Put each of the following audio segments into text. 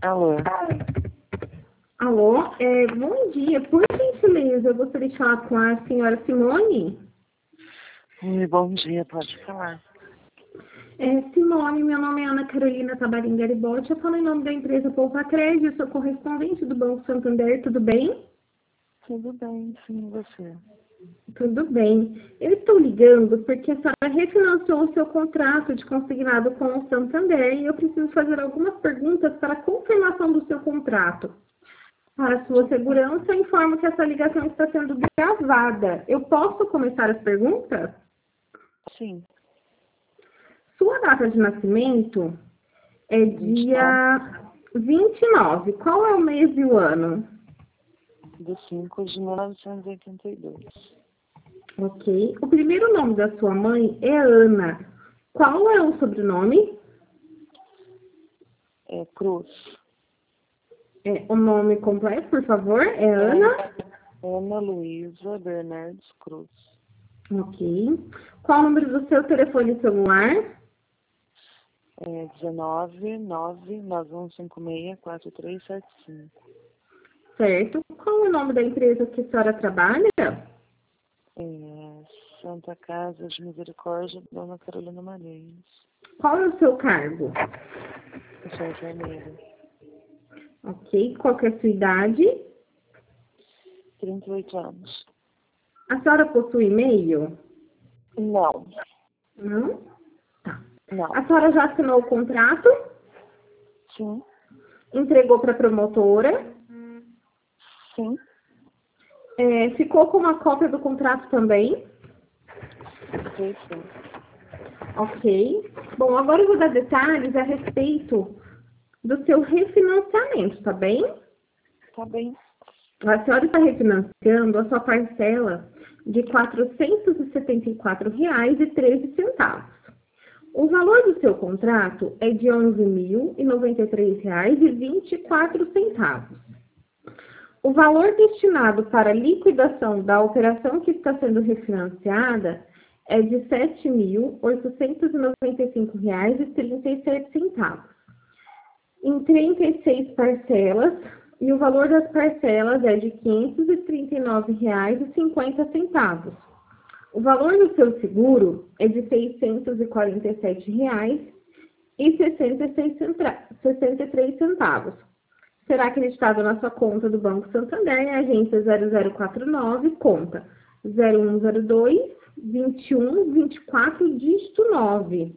Alô? Alô, bom dia. Por gentileza, eu gostaria de falar com a senhora Simone. Oi, bom dia, pode falar. Simone, meu nome é Ana Carolina Tabarim Garibaldi. Eu falo em nome da empresa Poupa Crédito, eu sou correspondente do Banco Santander, tudo bem? Tudo bem, sim, você? Tudo bem. Eu estou ligando porque a senhora refinanciou o seu contrato de consignado com o Santander e eu preciso fazer algumas perguntas para a confirmação do seu contrato. Para sua segurança, eu informo que essa ligação está sendo gravada. Eu posso começar as perguntas? Sim. Sua data de nascimento é 29 dia 29. Qual é o mês e o ano? de 5 de 1982. Ok. O primeiro nome da sua mãe é Ana. Qual é o sobrenome? Cruz. O nome completo, por favor, é Ana. Ana Luísa Bernardes Cruz. Ok. Qual o número do seu telefone celular? 19 99156 4375. Certo. Qual é o nome da empresa que a senhora trabalha? Santa Casa de Misericórdia, Dona Carolina Marinhos. Qual é o seu cargo? Eu sou enfermeira. Ok. Qual que é a sua idade? 38 anos. A senhora possui e-mail? Não. Não? Tá. Não. A senhora já assinou o contrato? Sim. Entregou para a promotora? Sim. Ficou com uma cópia do contrato também? Sim. Ok. Bom, agora eu vou dar detalhes a respeito do seu refinanciamento, tá bem? Tá bem. A senhora está refinanciando a sua parcela de R$ 474,13. O valor do seu contrato é de R$ 11.093,24. O valor destinado para a liquidação da operação que está sendo refinanciada é de R$ 7.895,37. Em 36 parcelas, e o valor das parcelas é de R$ 539,50. O valor do seu seguro é de R$ 647,63. Será acreditado na sua conta do Banco Santander, agência 0049, conta 0102 21 24 dígito 9.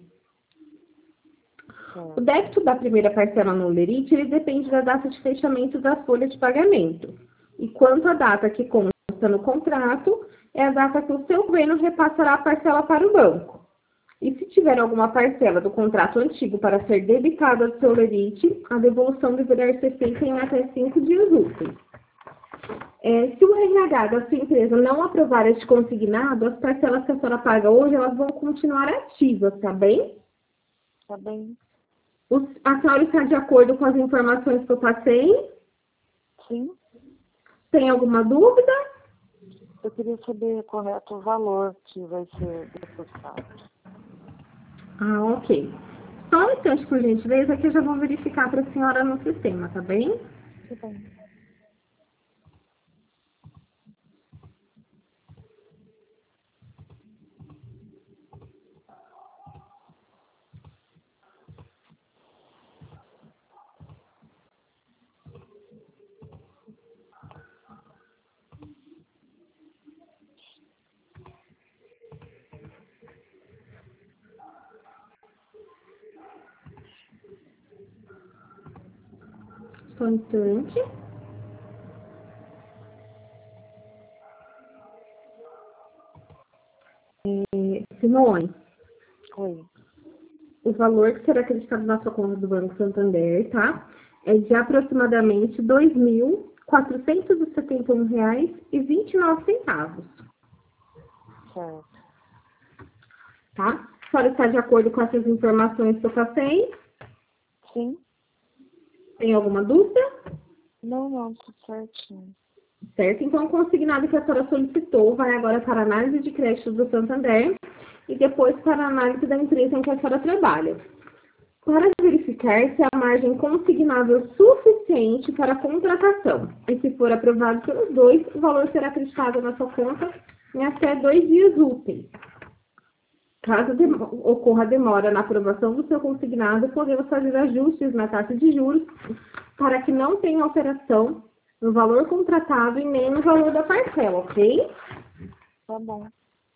O débito da primeira parcela no Lerite, ele depende da data de fechamento da folha de pagamento. E quanto à data que consta no contrato, é a data que o seu governo repassará a parcela para o banco. E se tiver alguma parcela do contrato antigo para ser debitada do seu Lerite, a devolução deverá ser feita em até 5 dias úteis. Se o RH da sua empresa não aprovar este consignado, as parcelas que a senhora paga hoje, elas vão continuar ativas, tá bem? Tá bem. A senhora está de acordo com as informações que eu passei? Sim. Tem alguma dúvida? Eu queria saber correto o valor que vai ser depositado. Ok. Só um instante, por gentileza, que eu já vou verificar para a senhora no sistema, tá bem? Tá bem. Só um instante. Simone, Oi. o valor que será acreditado na sua conta do Banco Santander, tá? É de aproximadamente R$ 2.471,29. Certo. Tá? A senhora está de acordo com essas informações que eu passei? Sim. Tem alguma dúvida? Não, tudo certinho. Certo? Então, o consignado que a senhora solicitou vai agora para a análise de crédito do Santander e depois para a análise da empresa em que a senhora trabalha. Para verificar verificar se a margem consignável suficiente para a contratação. E se for aprovado pelos dois, o valor será acreditado na sua conta em até 2 dias úteis. Caso ocorra demora na aprovação do seu consignado, podemos fazer ajustes na taxa de juros para que não tenha alteração no valor contratado e nem no valor da parcela, ok? Tá bom.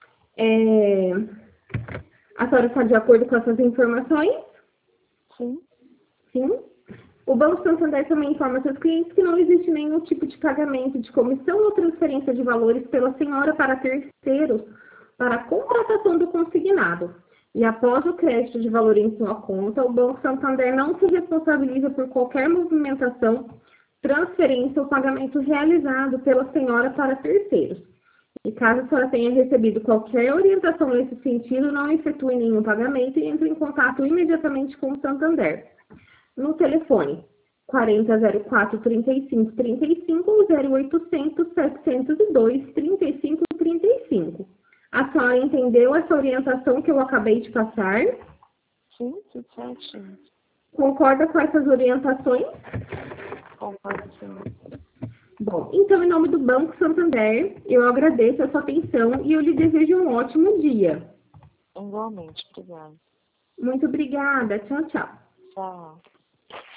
A senhora está de acordo com essas informações? Sim. Sim. O Banco Santander também informa seus clientes que não existe nenhum tipo de pagamento de comissão ou transferência de valores pela senhora para terceiros para a contratação do consignado. E após o crédito de valor em sua conta, o Banco Santander não se responsabiliza por qualquer movimentação, transferência ou pagamento realizado pela senhora para terceiros. E caso a senhora tenha recebido qualquer orientação nesse sentido, não efetue nenhum pagamento e entre em contato imediatamente com o Santander. No telefone 4004-3535 ou 0800-702-3535. A senhora entendeu essa orientação que eu acabei de passar? Sim, tudo certinho. Concorda com essas orientações? Concordo, sim. Bom, então, em nome do Banco Santander, eu agradeço a sua atenção e eu lhe desejo um ótimo dia. Igualmente, obrigada. Muito obrigada. Tchau, tchau. Tchau.